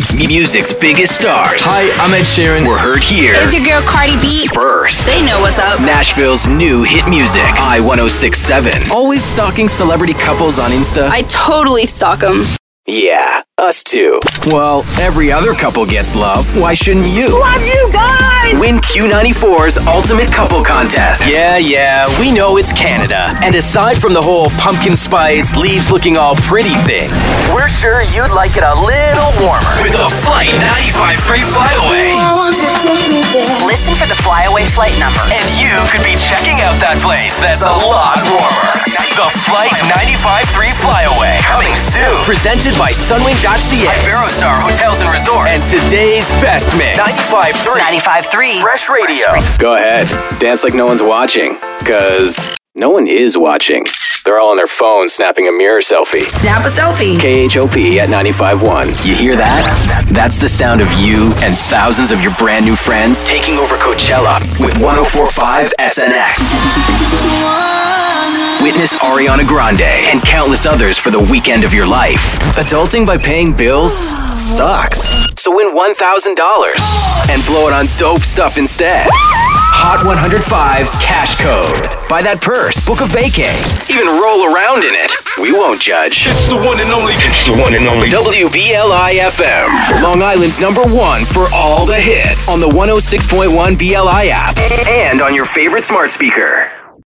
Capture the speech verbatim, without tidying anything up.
Music's biggest stars. Hi, I'm Ed Sheeran. We're heard here. It's your girl Cardi B. First. They know what's up. Nashville's new hit music. I one oh six point seven. Always stalking celebrity couples on Insta? I totally stalk them. Yeah, us too. Well, every other couple gets love. Why shouldn't you? Love you guys! Win Q ninety-four's Ultimate Couple Contest. Yeah, yeah, we know it's Canada. And aside from the whole pumpkin spice, leaves looking all pretty thing, we're sure you'd like it a little warmer with the Flight ninety-five point three Flyaway. Listen for the Flyaway flight number. And you could be checking out that place that's a lot warmer. The Flight ninety-five point three Flyaway. Coming soon. Presented by Sunwing dot c a, Iberostar Hotels and Resorts, and today's best mix. ninety-five point three. ninety-five point three. Fresh Radio. Go ahead. Dance like no one's watching. Because no one is watching. They're all on their phones snapping a mirror selfie. Snap a selfie. K H O P at ninety-five point one. You hear that? That's the sound of you and thousands of your brand new friends taking over Coachella with one oh four point five S N X. Witness Ariana Grande and countless others for the weekend of your life. Adulting by paying bills sucks. So win one thousand dollars and blow it on dope stuff instead. Hot one oh five's cash code. Buy that purse, book a vacay, even roll around in it. We won't judge. It's the one and only. It's the one and only. W B L I F M. Long Island's number one for all the hits. On the one oh six point one B L I app. And on your favorite smart speaker.